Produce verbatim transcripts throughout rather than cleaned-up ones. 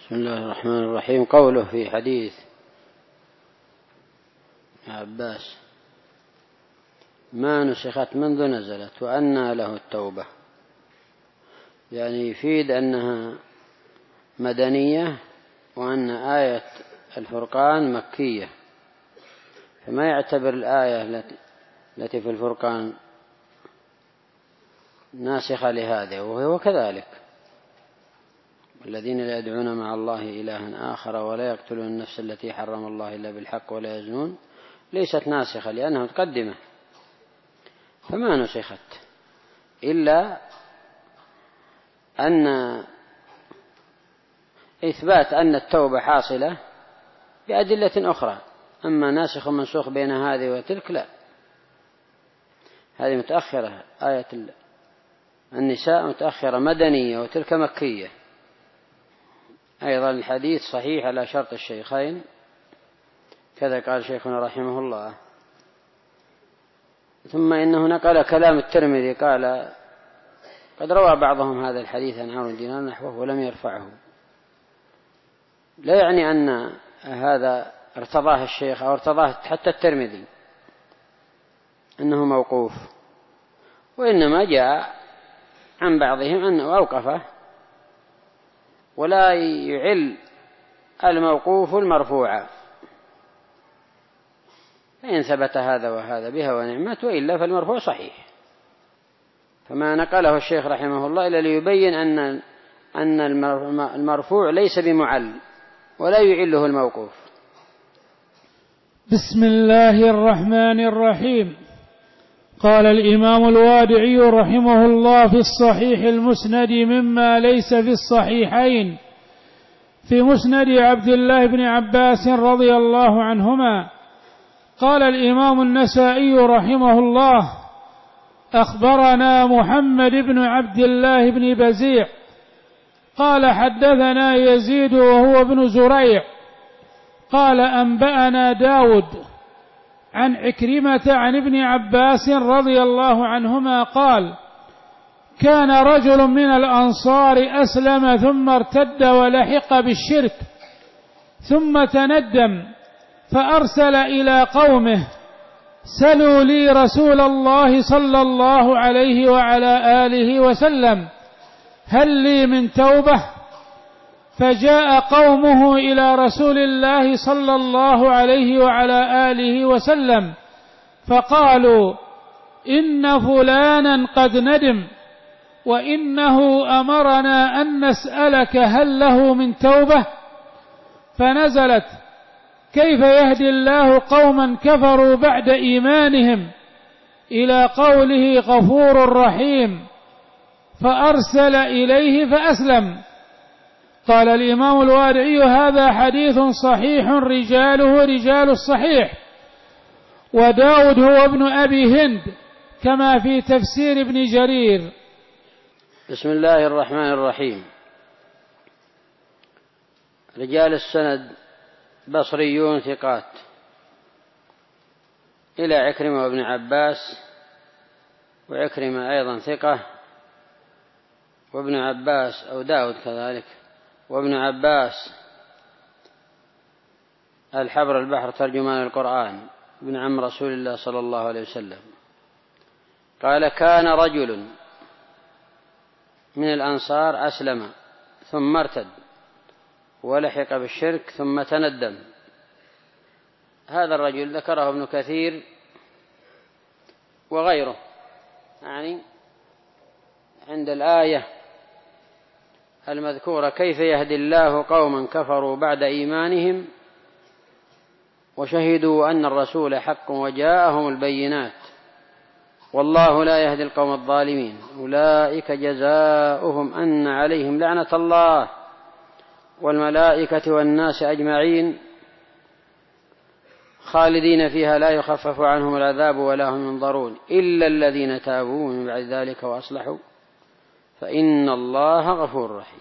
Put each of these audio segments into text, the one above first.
بسم الله الرحمن الرحيم. قوله في حديث عباس ما نسخت منذ نزلت وأنى له التوبة، يعني يفيد أنها مدنية وأن آية الفرقان مكية، فما يعتبر الآية التي في الفرقان ناسخة لهذا، وهو كذلك: الذين لا يدعون مع الله إلها آخر ولا يقتلون النفس التي حرم الله إلا بالحق ولا يزنون ليست ناسخة لأنها متقدمة، فما نسخت إلا أن إثبات أن التوبة حاصلة بأدلة أخرى. أما ناسخ ومنسوخ بين هذه وتلك لا، هذه متأخرة. آية النساء متأخرة مدنية وتلك مكية. أيضا الحديث صحيح على شرط الشيخين، كذا قال شيخنا رحمه الله. ثم إنه نقل كلام الترمذي قال: قد روى بعضهم هذا الحديث عن عمرو بن دينار نحوه ولم يرفعه. لا يعني أن هذا ارتضاه الشيخ أو ارتضاه حتى الترمذي أنه موقوف، وإنما جاء عن بعضهم أنه أوقفه، ولا يعل الموقوف المرفوع، فإن ثبت هذا وهذا بها ونعمت، وإلا فالمرفوع صحيح. فما نقله الشيخ رحمه الله إلا ليبين أن أن المرفوع ليس بمعل ولا يعله الموقوف. بسم الله الرحمن الرحيم. قال الإمام الوادعي رحمه الله في الصحيح المسند مما ليس في الصحيحين في مسند عبد الله بن عباس رضي الله عنهما. قال الإمام النسائي رحمه الله: أخبرنا محمد بن عبد الله بن بزيع قال حدثنا يزيد وهو ابن زريع قال أنبأنا داود عن عكرمة عن ابن عباس رضي الله عنهما قال: كان رجل من الأنصار أسلم ثم ارتد ولحق بالشرك ثم تندم فأرسل إلى قومه: سلوا لي رسول الله صلى الله عليه وعلى آله وسلم هل لي من توبة؟ فجاء قومه إلى رسول الله صلى الله عليه وعلى آله وسلم فقالوا: إن فلانا قد ندم وإنه أمرنا أن نسألك هل له من توبة؟ فنزلت: كيف يهدي الله قوما كفروا بعد إيمانهم، إلى قوله غفور رحيم، فأرسل إليه فأسلم. قال الإمام الوادعي: هذا حديث صحيح رجاله رجال الصحيح، وداود هو ابن أبي هند كما في تفسير ابن جرير. بسم الله الرحمن الرحيم. رجال السند بصريون ثقات إلى عكرمة وابن عباس، وعكرمة أيضا ثقة، وابن عباس أو داود كذلك، وابن عباس الحبر البحر ترجمان القرآن ابن عم رسول الله صلى الله عليه وسلم. قال: كان رجل من الأنصار أسلم ثم ارتد ولحق بالشرك ثم تندم. هذا الرجل ذكره ابن كثير وغيره، يعني عند الآية المذكورة: كيف يهدي الله قوما كفروا بعد إيمانهم وشهدوا أن الرسول حق وجاءهم البينات والله لا يهدي القوم الظالمين أولئك جزاؤهم أن عليهم لعنة الله والملائكة والناس أجمعين خالدين فيها لا يخفف عنهم العذاب ولا هم ينظرون إلا الذين تابوا من بعد ذلك وأصلحوا فإن الله غفور رحيم.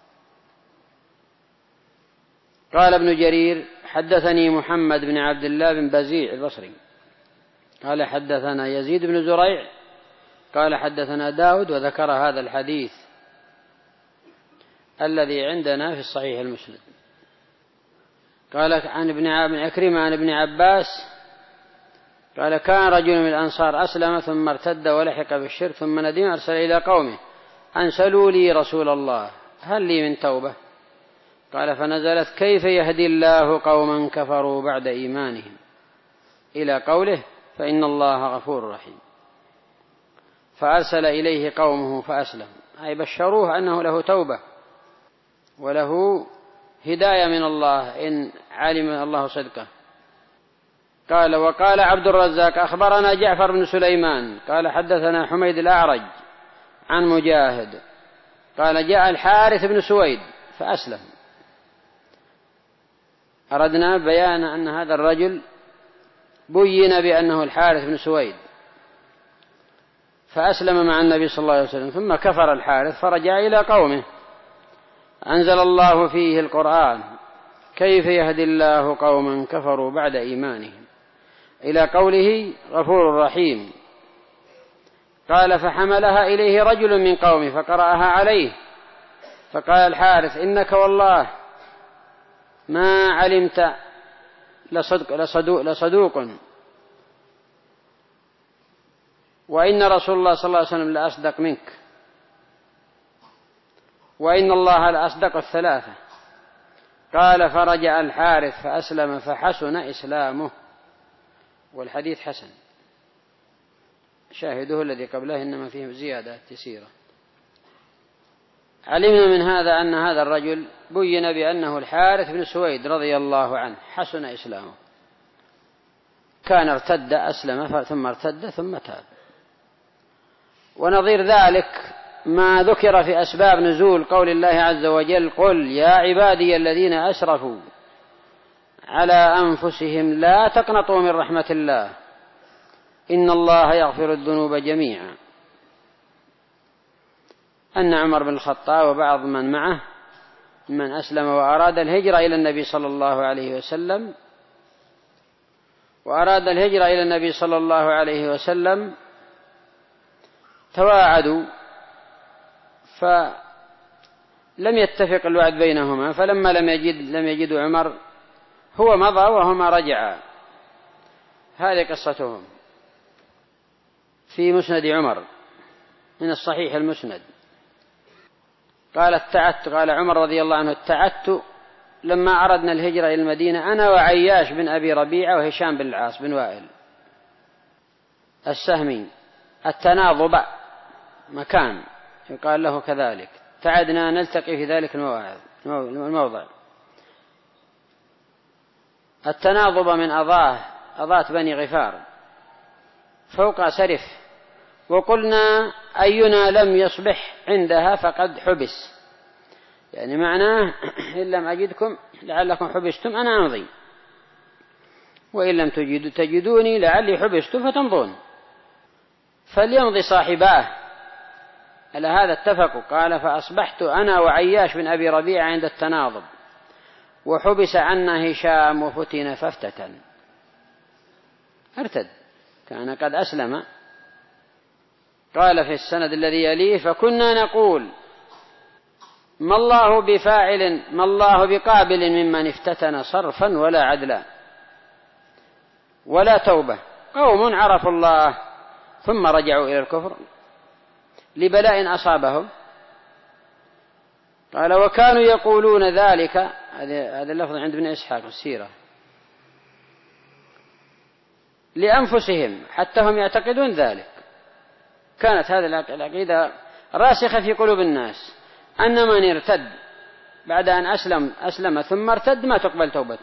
قال ابن جرير: حدثني محمد بن عبد الله بن بزيع البصري قال حدثنا يزيد بن زريع قال حدثنا داود، وذكر هذا الحديث الذي عندنا في الصحيح المسند. قال عن ابن عكرمة عن ابن عباس قال كان رجل من الأنصار أسلم ثم ارتد ولحق بالشرك ثم ندم أرسل إلى قومه أن سلوا لي رسول الله هل لي من توبة؟ قال فنزلت كيف يهدي الله قوما كفروا بعد إيمانهم إلى قوله فإن الله غفور رحيم. فأرسل إليه قومه فأسلم، أي بشروه أنه له توبة وله هداية من الله إن علم الله صدقه. قال وقال عبد الرزاق أخبرنا جعفر بن سليمان قال حدثنا حميد الأعرج عن مجاهد قال جاء الحارث بن سويد فأسلم. أردنا بيان أن هذا الرجل بين بأنه الحارث بن سويد فأسلم مع النبي صلى الله عليه وسلم ثم كفر الحارث فرجع إلى قومه. أنزل الله فيه القرآن كيف يهدي الله قوما كفروا بعد إيمانهم إلى قوله غفور رحيم. قال فحملها إليه رجل من قومه فقرأها عليه فقال الحارث إنك والله ما علمت لصدق لصدوق, لصدوق وإن رسول الله صلى الله عليه وسلم لأصدق منك وإن الله لأصدق الثلاثة. قال فرجع الحارث فأسلم فحسن إسلامه. والحديث حسن، شاهده الذي قبله إنما فيه زيادة يسيرة. علمنا من هذا أن هذا الرجل بين بأنه الحارث بن سويد رضي الله عنه حسن إسلامه، كان ارتد أسلم ثم ارتد ثم تاب. ونظير ذلك ما ذكر في أسباب نزول قول الله عز وجل قل يا عبادي الذين أسرفوا على أنفسهم لا تقنطوا من رحمة الله إن الله يغفر الذنوب جميعا. أن عمر بن الخطاب وبعض من معه من أسلم وأراد الهجرة إلى النبي صلى الله عليه وسلم وأراد الهجرة إلى النبي صلى الله عليه وسلم تواعدوا فلم يتفق الوعد بينهما، فلما لم يجد لم يجدوا عمر هو مضى وهما رجعا. هذه قصتهم في مسند عمر من الصحيح المسند. قال اتعدت قال عمر رضي الله عنه اتعدت لما أردنا الهجرة إلى المدينة أنا وعياش بن أبي ربيعة وهشام بن العاص بن وائل السهمي التناضب مكان يقال له كذلك، تعدنا نلتقي في ذلك الموضع. التناضب من أضاه أضات بني غفار فوق سرف، وقلنا أينا لم يصبح عندها فقد حبس، يعني معناه إن لم أجدكم لعلكم حبستم أنا أمضي وإن لم تجدوا تجدوني لعلي حبست فتمضون. فليمضي صاحباه على هذا اتفقوا. قال فأصبحت أنا وعياش بن أبي ربيعة عند التناضب وحبس عنا هشام وفتن فافتتن ارتد كان قد أسلم. قال في السند الذي يليه فكنا نقول ما الله بفاعل ما الله بقابل ممن افتتن صرفا ولا عدلا ولا توبة، قوم عرفوا الله ثم رجعوا إلى الكفر لبلاء أصابهم. قال وكانوا يقولون ذلك، هذا اللفظ عند ابن إسحاق السيرة، لأنفسهم حتى هم يعتقدون ذلك. كانت هذه العقيدة راسخة في قلوب الناس أن من ارتد بعد أن أسلم أسلم ثم ارتد ما تقبل توبته.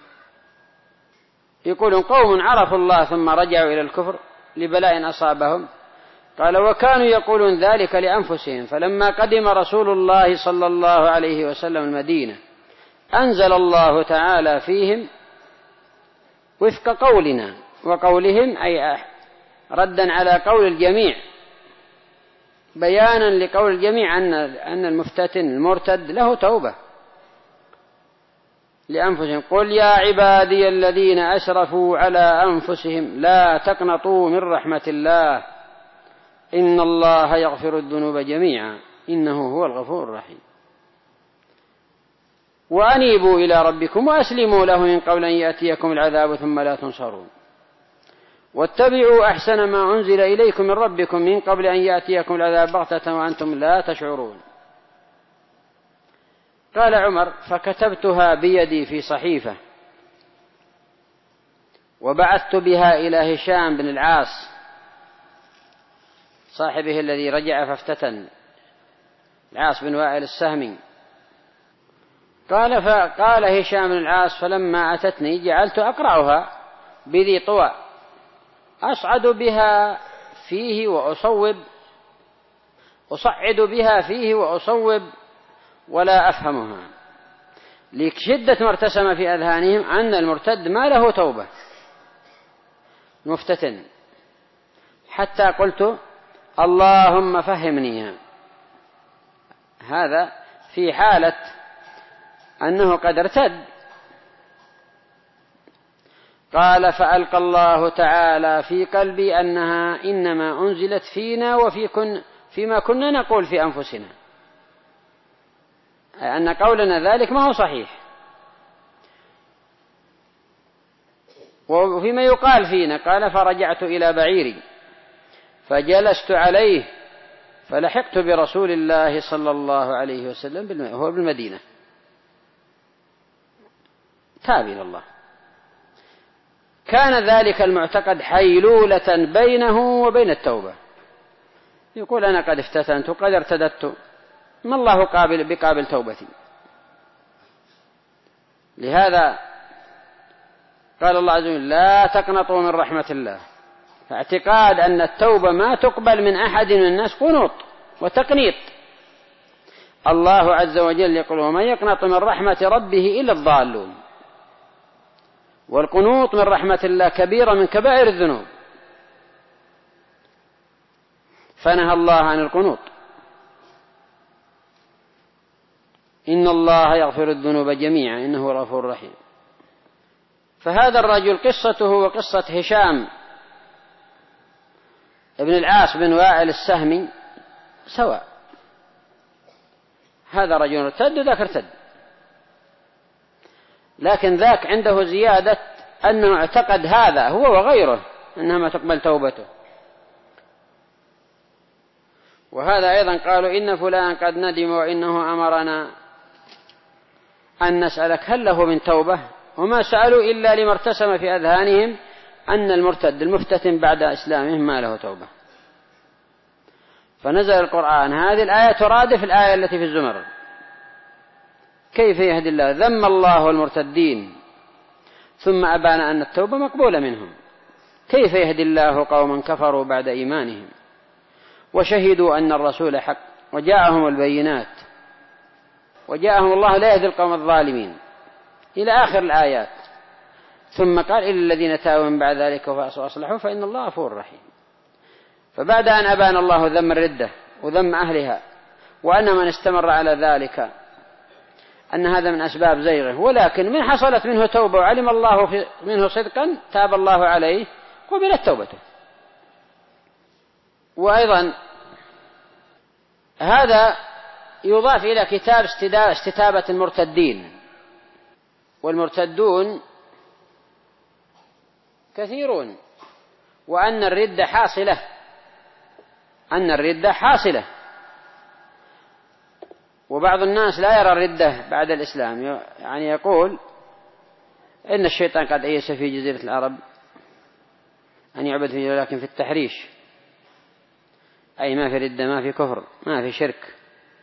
يقولون قوم عرفوا الله ثم رجعوا إلى الكفر لبلاء أصابهم. قال وكانوا يقولون ذلك لأنفسهم، فلما قدم رسول الله صلى الله عليه وسلم المدينة أنزل الله تعالى فيهم وفق قولنا وقولهم، أي ردا على قول الجميع بيانا لقول الجميع أن أن المفتتن المرتد له توبة لأنفسهم. قل يا عبادي الذين أسرفوا على أنفسهم لا تقنطوا من رحمة الله إن الله يغفر الذنوب جميعا إنه هو الغفور الرحيم. وأنيبوا إلى ربكم وأسلموا له من قبل أن يأتيكم العذاب ثم لا تنصرون واتبعوا أحسن ما أنزل إليكم من ربكم من قبل أن يأتيكم العذاب بغتة وأنتم لا تشعرون. قال عمر: فكتبتها بيدي في صحيفة وبعثت بها إلى هشام بن العاص صاحبه الذي رجع فافتتن، العاص بن وائل السهمي. قال فقال هشام بن العاص: فلما أتتني جعلت أقرأها بذي طوى أصعد بها فيه وأصوب أصعد بها فيه وأصوب ولا أفهمها، لشدة ما ارتسم في أذهانهم أن المرتد ما له توبة مفتتن، حتى قلت: اللهم فهمنيها. هذا في حالة أنه قد ارتد. قال: فألقى الله تعالى في قلبي أنها إنما أنزلت فينا وفي كن فيما كنا نقول في أنفسنا، أن قولنا ذلك ما هو صحيح، وفيما يقال فينا. قال: فرجعت إلى بعيري فجلست عليه فلحقت برسول الله صلى الله عليه وسلم هو بالمدينة. تاب إلى الله. كان ذلك المعتقد حيلولة بينه وبين التوبة. يقول: أنا قد افتتنت وقد ارتدت، ما الله قابل بقابل توبتي. لهذا قال الله عز وجل: لا تقنطوا من رحمة الله. فاعتقاد أن التوبة ما تقبل من أحد من الناس قنوط وتقنيط. الله عز وجل يقول: ومن يقنط من رحمة ربه إلا الضالون. والقنوط من رحمة الله كبيرة من كبائر الذنوب، فنهى الله عن القنوط. إن الله يغفر الذنوب جميعا إنه هو الغفور الرحيم. فهذا الرجل قصته وقصة هشام ابن العاص بن وائل السهمي سواء. هذا رجل ارتد وذاك ارتد، لكن ذاك عنده زيادة أنه اعتقد هذا هو وغيره أنها ما تقبل توبته. وهذا أيضا قالوا: إن فلان قد ندم وإنه أمرنا أن نسألك هل له من توبة، وما سألوا إلا لما ارتسم في أذهانهم أن المرتد المفتتن بعد إسلامهم ما له توبة. فنزل القرآن هذه الآية ترادف الآية التي في الزمر: كيف يهدي الله، ذم الله المرتدين ثم أبان أن التوبة مقبولة منهم. كيف يهدي الله قوما كفروا بعد إيمانهم وشهدوا أن الرسول حق وجاءهم البينات وجاءهم الله لا يهدي القوم الظالمين إلى آخر الآيات. ثم قال: إلا الذين تابوا من بعد ذلك وأصلحوا فإن الله غفور رحيم. فبعد أن أبان الله ذم الردة وذم أهلها وأن من استمر على ذلك أن هذا من أسباب زيغه، ولكن من حصلت منه توبة وعلم الله منه صدقا تاب الله عليه قبلت توبته. وأيضا هذا يضاف إلى كتاب استتابة المرتدين، والمرتدون كثيرون، وأن الردة حاصلة أن الردة حاصلة وبعض الناس لا يرى الردة بعد الإسلام، يعني يقول إن الشيطان قد أيس في جزيرة العرب أن يعبد فيه، ولكن في التحريش، أي ما في ردة ما في كفر ما في شرك،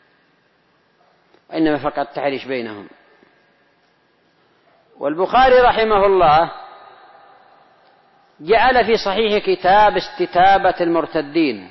وإنما فقط تحريش بينهم. والبخاري رحمه الله جعل في صحيح كتاب استتابة المرتدين،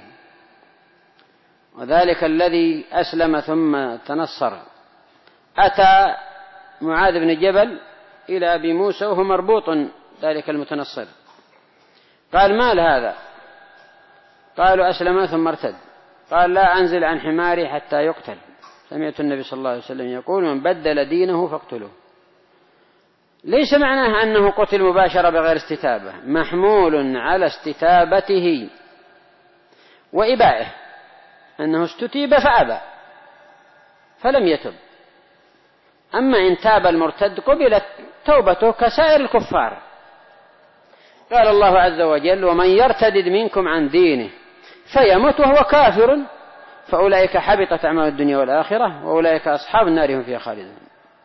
وذلك الذي أسلم ثم تنصر. أتى معاذ بن جبل إلى أبي موسى وهو مربوط ذلك المتنصر، قال: ما لهذا؟ قالوا: أسلم ثم ارتد. قال: لا أنزل عن حماري حتى يقتل. سمعت النبي صلى الله عليه وسلم يقول: من بدل دينه فاقتلوه. ليس معناه أنه قتل مباشرة بغير استتابة، محمول على استتابته وإبائه، أنه استتيب فأبى فلم يتب، أما إن تاب المرتد قبلت توبته كسائر الكفار. قال الله عز وجل: ومن يرتد منكم عن دينه فيمت وهو كافر فأولئك حبطت أعمال الدنيا والآخرة وأولئك أصحاب النار هم فيها خالدون.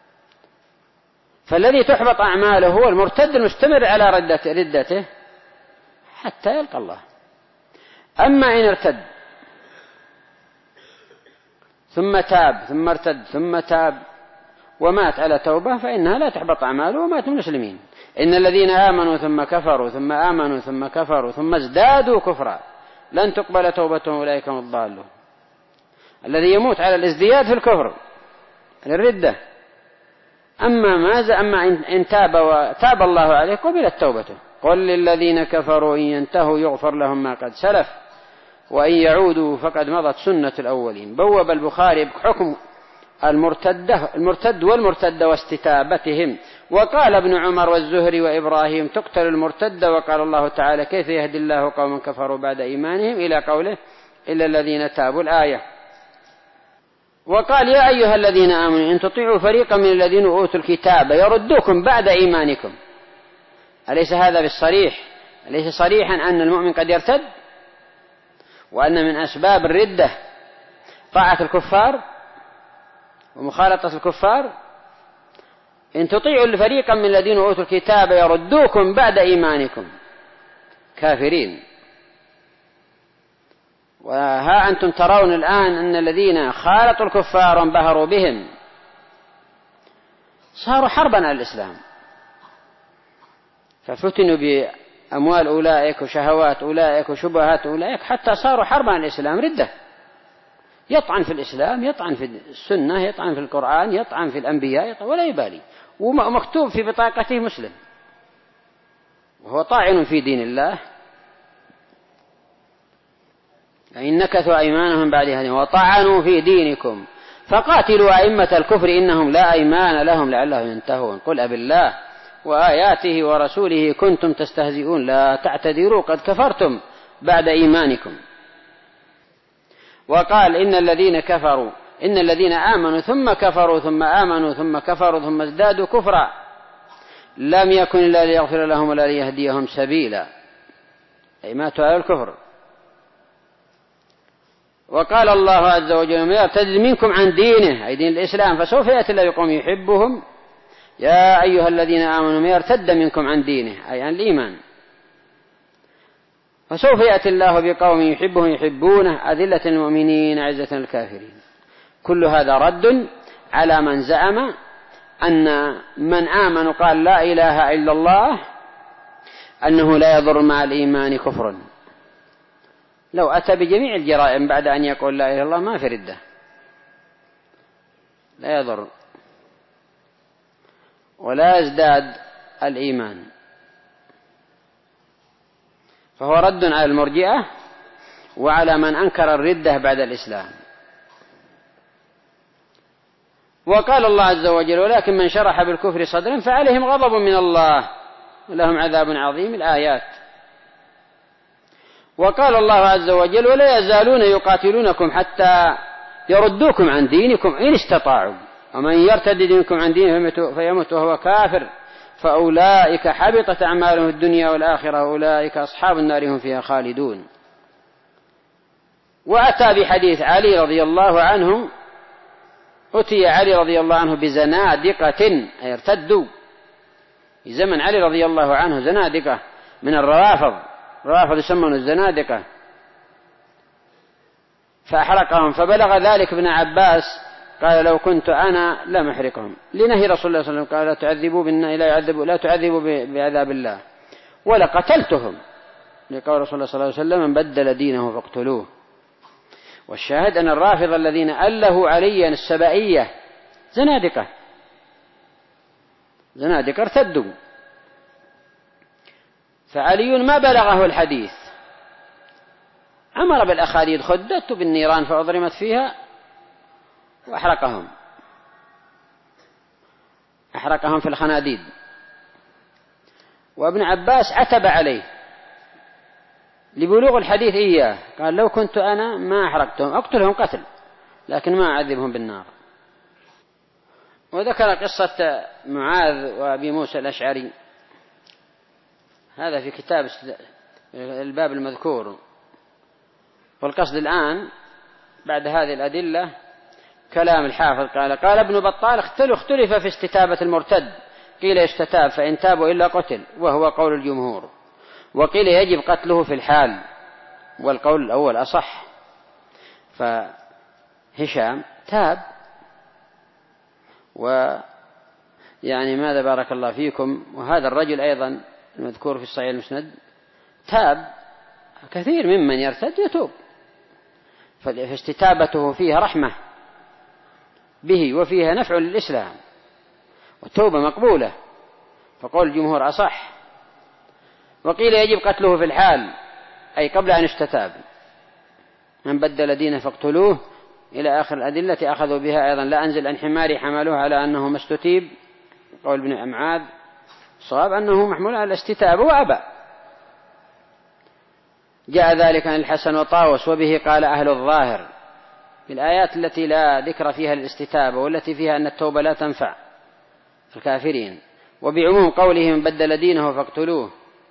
فالذي تحبط أعماله هو المرتد المستمر على ردته حتى يلقى الله. أما إن ارتد ثم تاب ثم ارتد ثم تاب ومات على توبة فإنها لا تحبط أعماله ومات من المسلمين. إن الذين آمنوا ثم كفروا ثم آمنوا ثم كفروا ثم ازدادوا كفرا لن تقبل توبتهم أولئك هم الضالون. الذي يموت على الازدياد في الكفر الردة. أما ماذا أما إن تاب وتاب الله عليه قبلت توبته. قل للذين كفروا إن ينتهوا يغفر لهم ما قد سلف وإن يعودوا فقد مضت سنة الأولين. بوب البخاري بحكم المرتد والمرتد واستتابتهم. وقال ابن عمر والزهري وإبراهيم: تقتل المرتد. وقال الله تعالى: كيف يهدي الله قوما كفروا بعد إيمانهم، إلى قوله: إلا الذين تابوا، الآية. وقال: يا أيها الذين آمنوا إن تطيعوا فريقا من الذين أوتوا الكتاب يردوكم بعد إيمانكم. أليس هذا بالصريح؟ أليس صريحا أن المؤمن قد يرتد وأن من أسباب الردة طاعة الكفار ومخالطة الكفار؟ إن تطيعوا فريقا من الذين أوتوا الكتاب يردوكم بعد إيمانكم كافرين. وها أنتم ترون الآن أن الذين خالطوا الكفار وانبهروا بهم صاروا حربا على الإسلام، ففتنوا بأموال أولئك وشهوات أولئك وشبهات أولئك حتى صاروا حربا على الإسلام، ردة. يطعن في الإسلام، يطعن في السنة، يطعن في القرآن، يطعن في الأنبياء، يطعن ولا يبالي، ومكتوب في بطاقته مسلم وهو طاعن في دين الله. إن نكثوا أيمانهم بعد هديهم وطعنوا في دينكم فقاتلوا أئمة الكفر إنهم لا أيمان لهم لعلهم ينتهون. قل أبالله وآياته ورسوله كنتم تستهزئون لا تعتذروا قد كفرتم بعد إيمانكم. وقال: إن الذين كفروا إن الذين آمنوا ثم كفروا ثم آمنوا ثم كفروا ثم ازدادوا كفرا لم يكن إلا ليغفر لهم ولا ليهديهم سبيلا، أي ماتوا على الكفر. وقال الله عز وجل: من يرتد منكم عن دينه، أي دين الإسلام، فسوف يأتي الله بقوم يحبهم. يا أيها الذين آمنوا من يرتد منكم عن دينه، أي عن الإيمان، فسوف يأتي الله بقوم يحبهم يحبونه أذلة المؤمنين عزة الكافرين. كل هذا رد على من زعم أن من آمن وقال لا إله إلا الله أنه لا يضر مع الإيمان كفر. لو أتى بجميع الجرائم بعد أن يقول لا إله إلا الله ما في ردة، لا يضر ولا يزداد الإيمان. فهو رد على المرجئة وعلى من أنكر الردة بعد الإسلام. وقال الله عز وجل: ولكن من شرح بالكفر صدرا فعليهم غضب من الله ولهم عذاب عظيم، الآيات. وقال الله عز وجل: ولا يزالون يقاتلونكم حتى يردوكم عن دينكم إن استطاعوا ومن يرتد منكم عن دينه فيمت وهو كافر فأولئك حبطت أعمالهم الدنيا والآخرة أولئك أصحاب النار هم فيها خالدون. وأتى بحديث علي رضي الله عنه: أتي علي رضي الله عنه بزنادقة، أي ارتدوا في زمن علي رضي الله عنه زنادقة من الروافض، الروافض يسمون الزنادقة، فأحرقهم. فبلغ ذلك ابن عباس قال: لو كنت أنا لم أحرقهم، لنهي رسول الله صلى الله عليه وسلم قال: لا تعذبوا بالنار، لا يعذبوا لا تعذبوا بعذاب الله، ولقتلتهم، لقول رسول الله صلى الله عليه وسلم: من بدل دينه فاقتلوه. والشاهد أن الرافضة الذين ألهوا عليا السبائية زنادقة زنادقة ارتدوا. فعلي ما بلغه الحديث، أمر بالأخاديد خدت بالنيران فأضرمت فيها وأحرقهم أحرقهم في الخناديد. وابن عباس عتب عليه لبلوغ الحديث إياه، قال: لو كنت أنا ما أحرقتهم، أقتلهم قتل لكن ما أعذبهم بالنار. وذكر قصة معاذ وأبي موسى الأشعري، هذا في كتاب الباب المذكور. والقصد الآن بعد هذه الأدلة كلام الحافظ. قال قال ابن بطال اختلف في استتابة المرتد، قيل يستتاب فإن تابوا إلا قتل وهو قول الجمهور، وقيل يجب قتله في الحال والقول الأول أصح. فهشام تاب، ويعني ماذا بارك الله فيكم، وهذا الرجل أيضا المذكور في الصحيح المسند تاب. كثير ممن يرتد يتوب، فاستتابته فيها رحمة به وفيها نفع للإسلام والتوبة مقبولة، فقول الجمهور أصح. وقيل يجب قتله في الحال أي قبل أن يستتاب، من بدل دينه فاقتلوه إلى آخر الأدلة أخذوا بها أيضا. لا أنزل عن حماري حملوه على أنه ما استتيب، قول ابن أمعاد صواب أنه محمول على الاستتاب وأبى. جاء ذلك عن الحسن وطاوس وبه قال أهل الظاهر في الآيات التي لا ذكر فيها الاستتابة والتي فيها أن التوبة لا تنفع الكافرين، وبعموم قوله من بدل دينه فاقتلوه.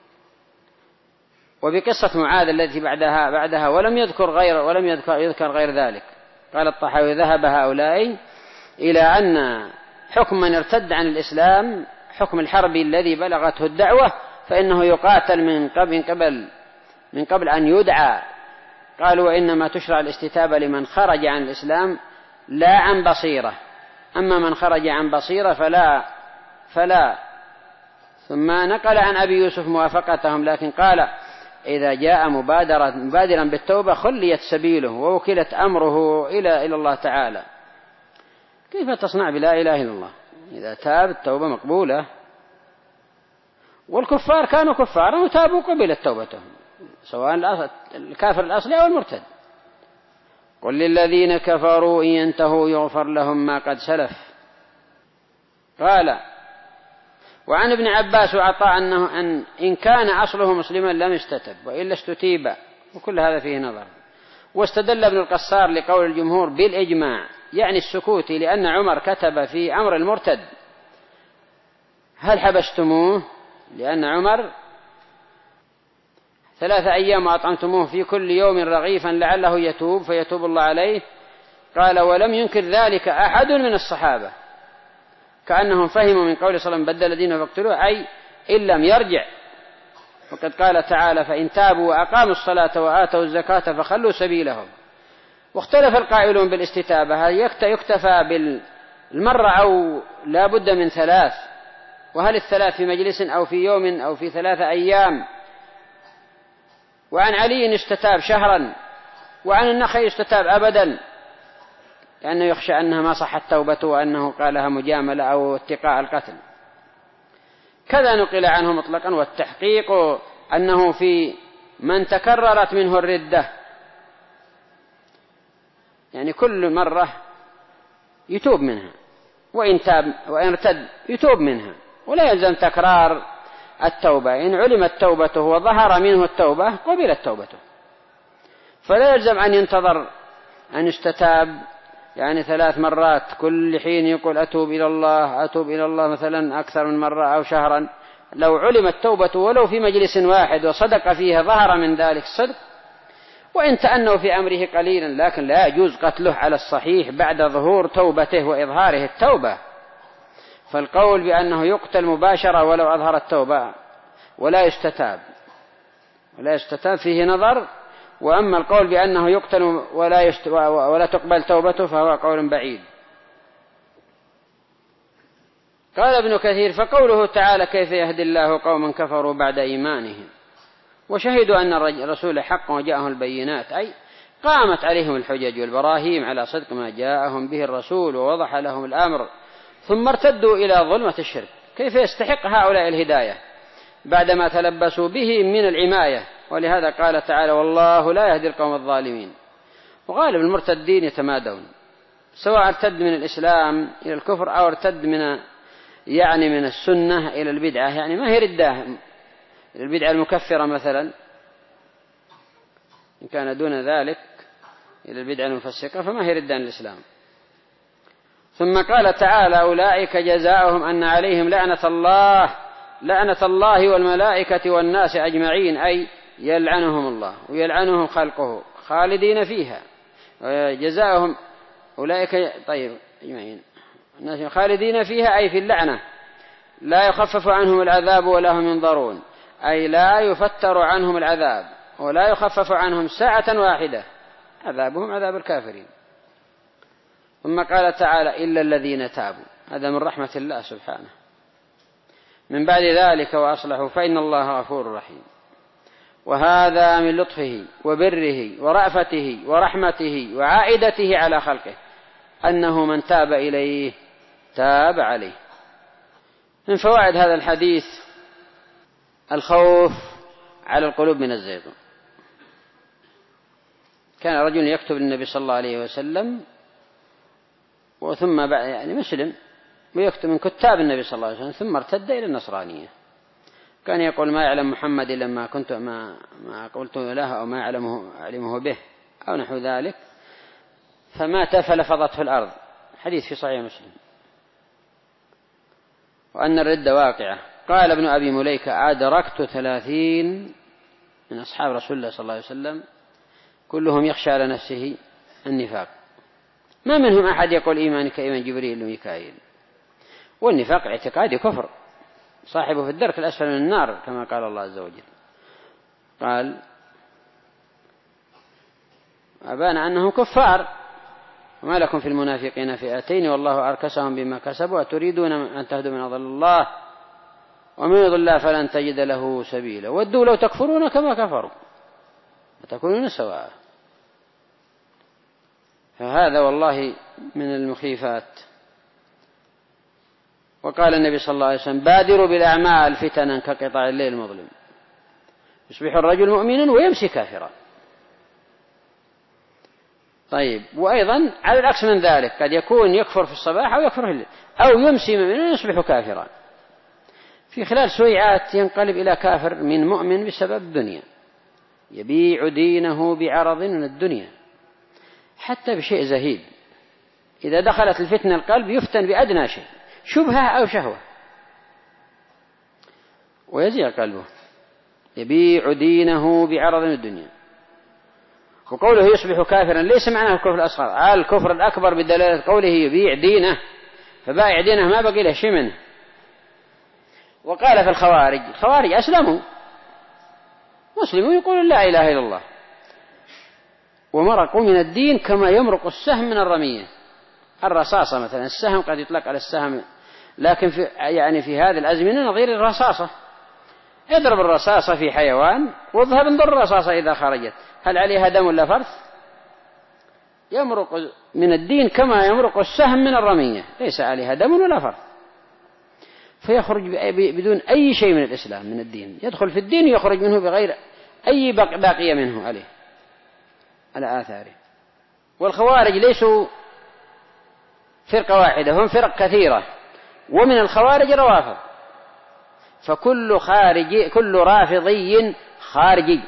وبقصة معاذ التي بعدها بعدها ولم يذكر غير ولم يذكر, يذكر غير ذلك. قال الطحاوي ذهب هؤلاء إلى أن حكم من ارتد عن الإسلام حكم الحرب الذي بلغته الدعوة، فإنه يقاتل من قبل, قبل من قبل أن يدعى. قالوا وإنما تشرع الاستتابة لمن خرج عن الإسلام لا عن بصيرة، أما من خرج عن بصيرة فلا فلا ثم نقل عن أبي يوسف موافقتهم، لكن قال إذا جاء مبادرا مبادرا بالتوبة خليت سبيله ووكلت أمره إلى إلى الله تعالى. كيف تصنع بلا إله إلا الله؟ إذا تاب التوبة مقبولة. والكفار كانوا كفارا وتابوا قبلت توبتهم، سواء الكافر الأصلي أو المرتد. قل للذين كفروا إن ينتهوا يغفر لهم ما قد سلف. قال وعن ابن عباس وعطاء أنه أن إن كان أصله مسلما لم يستتب وإلا استتيب، وكل هذا فيه نظر. واستدل ابن القصار لقول الجمهور بالإجماع يعني السكوت، لأن عمر كتب في أمر المرتد هل حبستموه، لأن عمر ثلاثة أيام وأطعمتموه في كل يوم رغيفا لعله يتوب فيتوب الله عليه. قال ولم ينكر ذلك أحد من الصحابة، كأنهم فهموا من قول صلى الله عليه وسلم بدل دينه فاقتلوه أي إن لم يرجع. وقد قال تعالى فإن تابوا وأقاموا الصلاة وآتوا الزكاة فخلوا سبيلهم. واختلف القائلون بالاستتابة هل يكتفى بالمرة أو لا بد من ثلاث، وهل الثلاث في مجلس أو في يوم أو في ثلاثة أيام. وعن علي استتاب شهرا، وعن النخعي استتاب أبدا، لأنه يخشى أنها ما صحت توبته وأنه قالها مجاملة أو اتقاء القتل. كذا نقل عنه مطلقا. والتحقيق أنه في من تكررت منه الردة، يعني كل مرة يتوب منها، وإن تاب وإن ارتد يتوب منها، ولا يلزم تكرار التوبة. إن علمت توبته وظهر منه التوبة قبلت توبته، فلا يلزم أن ينتظر أن يستتاب يعني ثلاث مرات كل حين يقول أتوب إلى الله أتوب إلى الله مثلا أكثر من مرة أو شهرا. لو علمت توبته ولو في مجلس واحد وصدق فيها ظهر من ذلك الصدق، وإن تأنوا في أمره قليلا، لكن لا يجوز قتله على الصحيح بعد ظهور توبته وإظهاره التوبة. فالقول بأنه يقتل مباشرة ولو أظهر التوبة ولا يستتاب ولا يستتاب فيه نظر. وأما القول بأنه يقتل ولا, يست... ولا تقبل توبته فهو قول بعيد. قال ابن كثير فقوله تعالى كيف يهدي الله قوما كفروا بعد إيمانهم وشهدوا أن الرسول حق وجاءهم البينات، أي قامت عليهم الحجج والبراهين على صدق ما جاءهم به الرسول ووضح لهم الأمر، ثم ارتدوا إلى ظلمة الشرك. كيف يستحق هؤلاء الهداية بعدما تلبسوا به من العماية؟ ولهذا قال تعالى والله لا يهدي القوم الظالمين. وغالب المرتدين يتمادون، سواء ارتد من الإسلام إلى الكفر أو ارتد من يعني من السنة إلى البدعة، يعني ما هي ردة إلى البدعة المكفرة مثلا، إن كان دون ذلك إلى البدعة المفسقة فما هي ردة عن الإسلام. ثم قال تعالى أولئك جزاؤهم أن عليهم لعنة الله لعنة الله والملائكة والناس أجمعين، أي يلعنهم الله ويلعنهم خلقه خالدين فيها. جزاؤهم أولئك طيب أجمعين الناس خالدين فيها أي في اللعنة، لا يخفف عنهم العذاب ولا هم ينظرون، أي لا يفتر عنهم العذاب ولا يخفف عنهم ساعة واحدة، عذابهم عذاب الكافرين. ثم قال تعالى إلا الذين تابوا، هذا من رحمة الله سبحانه، من بعد ذلك وأصلحوا فإن الله غفور رحيم. وهذا من لطفه وبره ورأفته ورحمته وعائدته على خلقه، أنه من تاب إليه تاب عليه. من فوائد هذا الحديث الخوف على القلوب من الزيغ. كان رجل يكتب للنبي صلى الله عليه وسلم وثم بعد يعني مسلم ويكتب من كتاب النبي صلى الله عليه وسلم ثم ارتد إلى النصرانية. كان يقول ما يعلم محمد إلا ما كنت ما ما قلت له أو ما يعلمه علمه به أو نحو ذلك، فمات فلفظته في الأرض. حديث في صحيح مسلم. وأن الردة واقعة. قال ابن أبي مليكة أدركت ثلاثين من أصحاب رسول الله صلى الله عليه وسلم كلهم يخشى على نفسه النفاق، ما منهم أحد يقول إيماني كإيمان جبريل وميكائيل. والنفاق اعتقادي كفر، صاحبه في الدرك الأسفل من النار كما قال الله عز وجل. قال أبان أنهم كفار. وما لكم في المنافقين فئتين والله أركسهم بما كسبوا أتريدون أن تهدوا من أضل الله ومن يضل الله فلن تجد له سبيلا ودوا لو تكفرون كما كفروا وتكونون سواء. فهذا والله من المخيفات. وقال النبي صلى الله عليه وسلم بادروا بالأعمال فتنا كقطع الليل المظلم، يصبح الرجل مؤمنا ويمسي كافرا. طيب وأيضا على العكس من ذلك قد يكون يكفر في الصباح أو يكفر في الليل أو يمسي مؤمنا ويصبح كافرا، في خلال سويعات ينقلب إلى كافر من مؤمن بسبب الدنيا، يبيع دينه بعرض من الدنيا حتى بشيء زهيد. إذا دخلت الفتنة القلب يفتن بأدنى شيء شبهة أو شهوة ويزيغ قلبه، يبيع دينه بعرض من الدنيا. وقوله يصبح كافرا ليس معناه الكفر الأصغر، على الكفر الأكبر بدلالة قوله يبيع دينه، فبائع دينه ما بقي له شيء منه. وقال في الخوارج، الخوارج أسلموا مسلمون يقولون لا إله إلا الله ومرقوا من الدين كما يمرق السهم من الرمية. الرصاصة مثلا، السهم قد يطلق على السهم لكن في يعني في هذه الأزمنة نظير الرصاصة، اضرب الرصاصة في حيوان واذهب انظر الرصاصة إذا خرجت هل عليها دم ولا فرث؟ يمرق من الدين كما يمرق السهم من الرمية، ليس عليها دم ولا فرث، فيخرج بدون أي شيء من الإسلام من الدين، يدخل في الدين ويخرج منه بغير أي باقية منه عليه على آثاره. والخوارج ليسوا فرقة واحدة، هم فرق كثيرة، ومن الخوارج روافض، فكل خارجي كل رافضي خارجي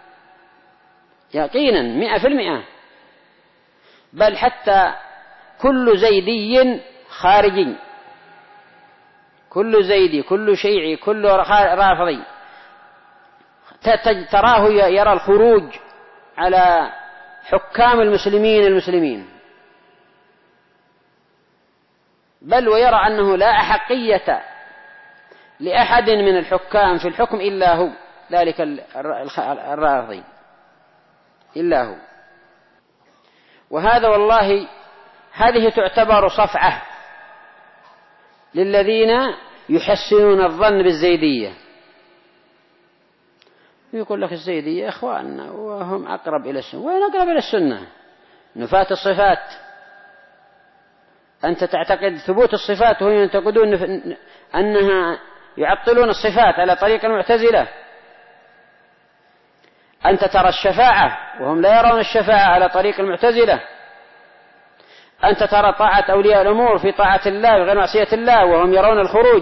يقينا مئة في المئة، بل حتى كل زيدي خارجي، كل زيدي كل شيعي كل رافضي تراه يرى الخروج على حكام المسلمين المسلمين، بل ويرى أنه لا أحقية لأحد من الحكام في الحكم إلا هو، ذلك الرافضي إلا هو. وهذا والله هذه تعتبر صفعة للذين يحسنون الظن بالزيدية، يقول لك الزيدية إخواننا وهم أقرب إلى السنة. وين أقرب إلى السنة؟ نفاة الصفات، أنت تعتقد ثبوت الصفات وهم يعتقدون أنها يعطلون الصفات على طريق المعتزلة. أنت ترى الشفاعة وهم لا يرون الشفاعة على طريق المعتزلة. أنت ترى طاعة أولياء الأمور في طاعة الله وغير معصية الله وهم يرون الخروج.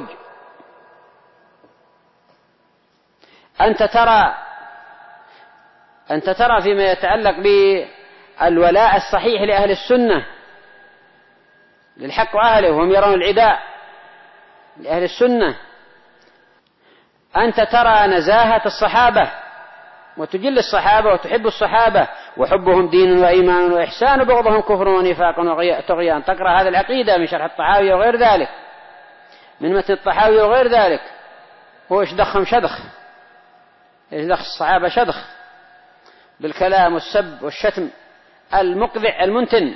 أنت ترى أنت ترى فيما يتعلق بالولاء الصحيح لأهل السنة للحق وأهله وهم يرون العداء لأهل السنة. أنت ترى نزاهة الصحابة وتجل الصحابة وتحب الصحابة، وحبهم دين وإيمان وإحسان، وبغضهم كفر ونفاق وطغيان. تقرأ هذا العقيدة من شرح الطحاوي وغير ذلك، من متن الطحاوي وغير ذلك. هو اشدخهم شدخ، اشدخ الصحابة شدخ بالكلام والسب والشتم المقذع المنتن.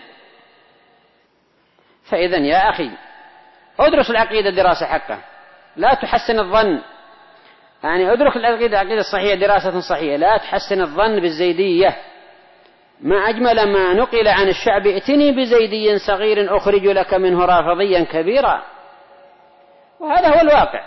فإذا يا أخي ادرس العقيدة دراسة حقة، لا تحسن الظن، يعني ادرك العقيدة العقيدة الصحيحة دراسة صحيحة، لا تحسن الظن بالزيدية. ما أجمل ما نقل عن الشعب: ائتني بزيدي صغير أخرج لك منه رافضيا كبيرا. وهذا هو الواقع.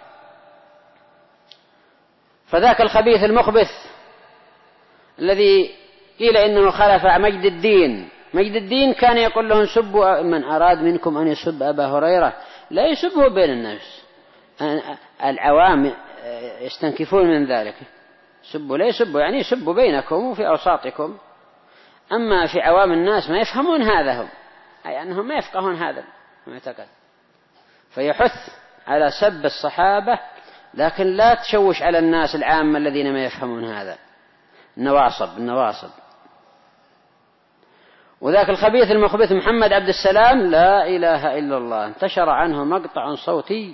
فذاك الخبيث المخبث الذي قيل إنه خلف مجد الدين، مجد الدين كان يقول لهم: سبوا من أراد منكم أن يسب أبا هريرة لا يسبه بين الناس. العوام يستنكفون من ذلك، سبوا لا يسبوا يعني يسبوا بينكم وفي أوساطكم. أما في عوام الناس ما يفهمون هذا، هم أي أنهم ما يفقهون هذا المعتقد. فيحث على سب الصحابة، لكن لا تشوش على الناس العامة الذين ما يفهمون هذا، النواصب النواصب. وذاك الخبيث المخبث محمد عبد السلام لا إله إلا الله، انتشر عنه مقطع صوتي.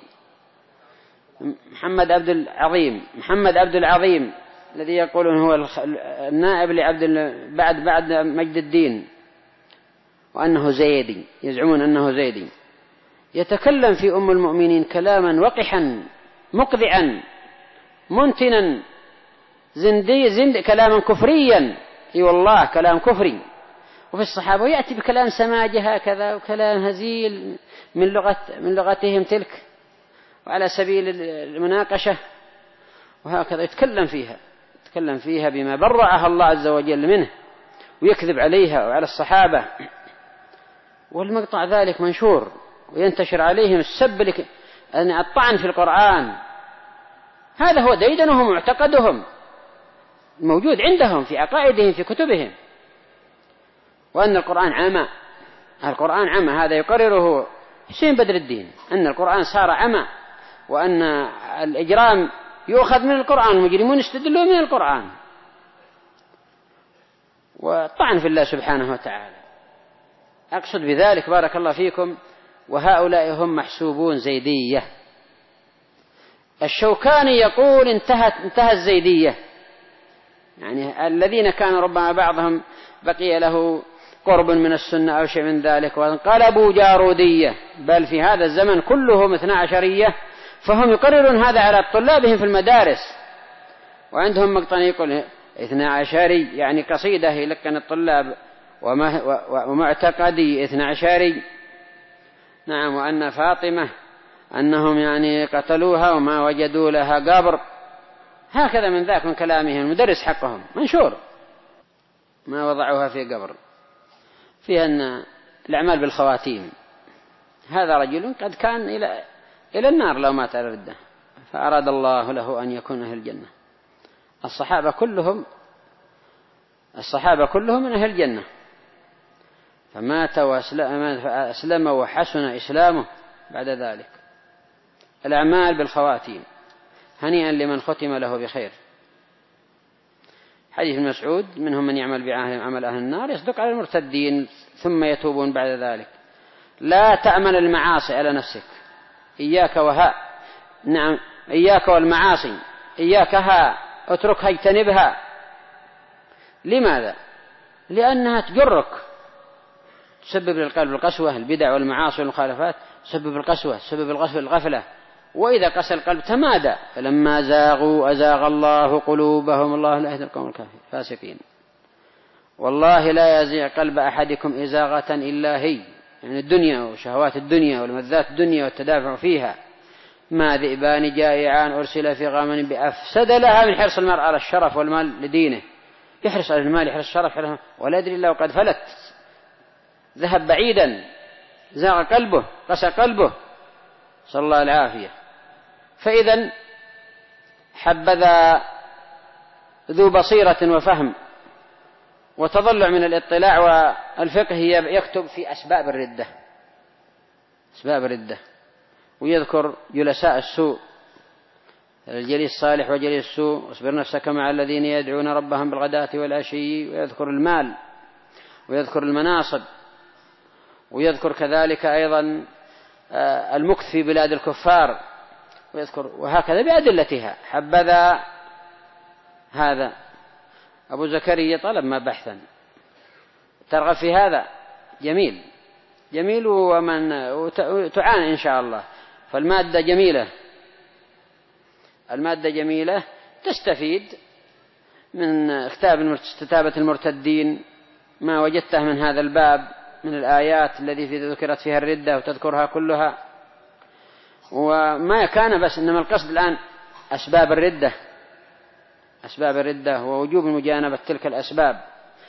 محمد عبد العظيم محمد عبد العظيم الذي يقولون هو النائب لعبد بعد بعد مجد الدين، وأنه زيدي، يزعمون أنه زيدي، يتكلم في أم المؤمنين كلاما وقحا مقذعا منتنا زندي زند كلاما كفريا. اي والله كلام كفري. وفي الصحابة يأتي بكلام سماجة هكذا وكلام هزيل من لغة من لغتهم تلك، وعلى سبيل المناقشة، وهكذا يتكلم فيها يتكلم فيها بما برعها الله عز وجل منه، ويكذب عليها وعلى الصحابة. والمقطع ذلك منشور وينتشر عليهم السب لك أن الطعن في القرآن. هذا هو ديدنهم ومعتقدهم موجود عندهم في عقائدهم في كتبهم، وأن القرآن عمى. القرآن عمى، هذا يقرره حسين بدر الدين، أن القرآن صار عمى، وأن الإجرام يؤخذ من القرآن، المجرمون يستدلون من القرآن، وطعن في الله سبحانه وتعالى. أقصد بذلك بارك الله فيكم، وهؤلاء هم محسوبون زيدية. الشوكاني يقول انتهت انتهى الزيدية، يعني الذين كانوا ربما بعضهم بقي له قرب من السنة أو شيء من ذلك وانقلبوا جارودية، بل في هذا الزمن كلهم اثنا عشرية، فهم يقررون هذا على طلابهم في المدارس، وعندهم مقطع يقول اثنا عشري يعني قصيدة يلقن الطلاب ومعتقدي اثنا عشري. نعم، وأن فاطمة أنهم يعني قتلوها وما وجدوا لها قبر، هكذا من ذاك من كلامهم المدرس حقهم منشور، ما وضعوها في قبر. فيها أن الأعمال بالخواتيم. هذا رجل قد كان إلى إلى النار لو مات على الردة، فأراد الله له أن يكون أهل الجنة. الصحابة كلهم الصحابة كلهم من أهل الجنة، فمات وأسلم وحسن إسلامه بعد ذلك. الأعمال بالخواتيم، هنيئا لمن ختم له بخير. حديث مسعود: منهم من يعمل بعمل أهل النار يصدق على المرتدين ثم يتوبون بعد ذلك. لا تأمن المعاصي على نفسك، إياك وها نعم إياك والمعاصي، إياك ها اتركها اجتنبها. لماذا؟ لأنها تجرك، تسبب للقلب القسوة. البدع والمعاصي والمخالفات تسبب القسوة، تسبب الغفلة، وإذا قسى القلب تمادى. فلما زاغوا أزاغ الله قلوبهم، الله لا يهدي القوم الفاسقين. والله لا يزيغ قلب أحدكم إزاغة إلا هي، يعني الدنيا وشهوات الدنيا والمذات الدنيا والتدافع فيها. ما ذئبان جائعان أرسل في غام بأفسد لها من حرص المرء على الشرف والمال لدينه. يحرص على المال، يحرص الشرف، ولا يدري الله قد فلت، ذهب بعيدا، زاغ قلبه، قسى قلبه، صلى الله العافية. فإذا حبذا ذو بصيرة وفهم وتضلع من الاطلاع والفقه يكتب في أسباب الردة، أسباب الردة، ويذكر جلساء السوء، الجليس الصالح وجليس السوء، واصبر نفسك مع الذين يدعون ربهم بالغداة والعشي، ويذكر المال ويذكر المناصب، ويذكر كذلك أيضا المكث في بلاد الكفار، ويذكر وهكذا بأدلتها. حبذا هذا أبو زكريا طلب ما بحثا، ترغب في هذا جميل جميل، ومن تعاني إن شاء الله. فالمادة جميلة، المادة جميلة، تستفيد من كتابة المرتدين ما وجدته من هذا الباب من الآيات التي ذكرت فيها الردة وتذكرها كلها. وما كان بس، إنما القصد الآن أسباب الردة، أسباب الردة ووجوب مجانبة تلك الأسباب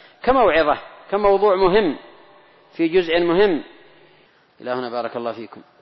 كموعظة، كموضوع مهم في جزء مهم. إلى هنا بارك الله فيكم.